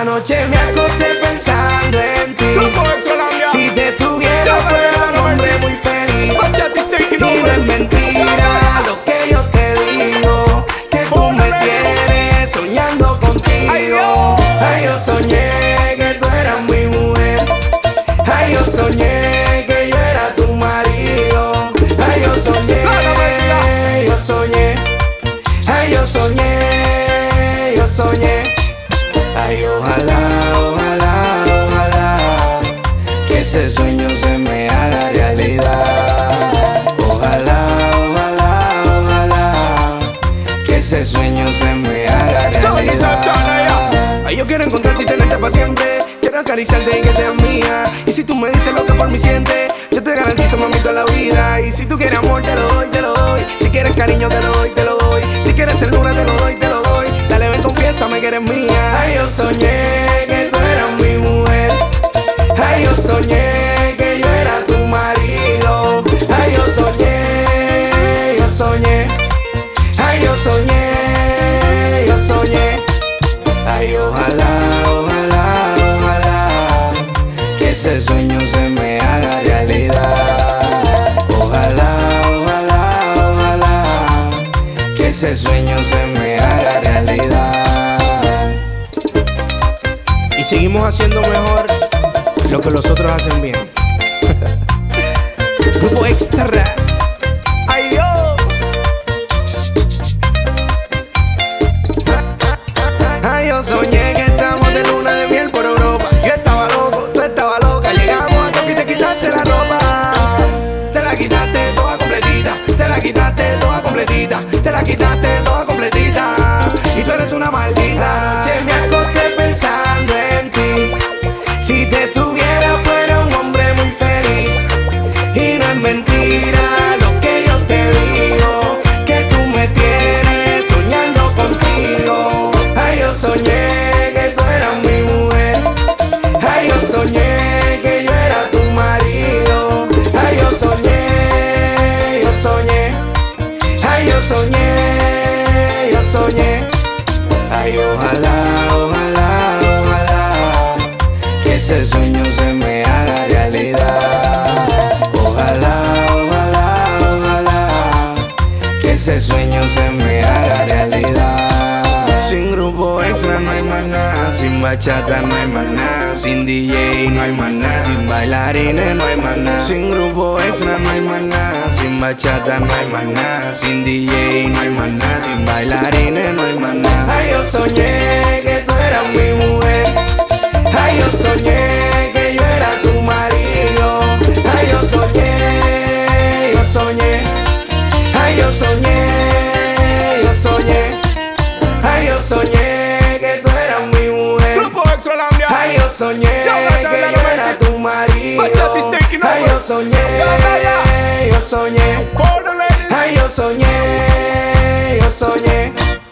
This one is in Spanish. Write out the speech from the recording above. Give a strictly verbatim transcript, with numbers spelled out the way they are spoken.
Anoche me acosté pensando en ti. Si te tuviera fuera un hombre muy feliz. Y no es mentira lo que yo te digo, que tú me tienes soñando contigo. Ay, yo soñé que tú eras mi mujer. Ay, yo soñé que yo era tu marido. Ay, yo soñé, yo soñé. Ay, yo soñé, yo soñé. Ay, ojalá, ojalá, ojalá que ese sueño se me haga realidad. Ojalá, ojalá, ojalá que ese sueño se me haga realidad. Ay, yo quiero encontrarte y tenerte para siempre. Quiero acariciarte y que seas mía. Y si tú me dices lo que por mí sientes, yo te garantizo, mami, toda la vida. Y si tú quieres amor, te lo doy, te lo doy. Si quieres cariño, te lo doy, te lo doy. Si quieres ternura, te lo doy, te lo doy. Dale, ven, confiésame que eres mía. Ay, yo soñé que tú eras mi mujer. Ay, yo soñé que yo era tu marido. Ay, yo soñé, yo soñé. Ay, yo soñé, yo soñé. Ay, ojalá, ojalá, ojalá que ese sueño se me haga realidad. Ojalá, ojalá, ojalá que ese sueño se me haga realidad. Y seguimos haciendo mejor lo que los otros hacen bien. Grupo Extra. Ay, yo. Ay, yo soñé que estamos de luna de miel por Europa. Yo estaba loco, tú estabas loca. Llegamos a toque y te quitaste la ropa. Te la quitaste toda completita. Te la quitaste toda completita. Te la quitaste toda completita. Y tú eres una maldita. Anoche me acosté pensando en ti. Si te tuviera fuera un hombre muy feliz. Y no es mentira lo que yo te digo, que tú me tienes soñando contigo. Ay, yo soñé que tú eras mi mujer. Ay, yo soñé que yo era tu marido. Ay, yo soñé, yo soñé. Ay, yo soñé, yo soñé. Ay, ojalá, ojalá, ojalá que ese sueño se me haga realidad. Ojalá, ojalá, ojalá que ese sueño se me haga realidad. Sin Grupo Extra no hay más nada, sin bachata no hay más nada, sin D J no hay más nada, sin bailarines no hay más nada. Sin Grupo Extra no hay más nada, sin bachata no hay más nada, sin D J no hay más nada, sin bailarines no hay más nada. Ay, yo soñé que tú eras mi mujer. Ay, yo soñé que yo era tu marido. Ay, yo soñé, yo soñé. Ay, yo soñé, yo soñé. Ay, yo soñé que tú eras mi mujer. Ay, yo soñé que yo era tu marido. Ay, yo soñé, yo soñé. Ay, yo soñé, yo soñé.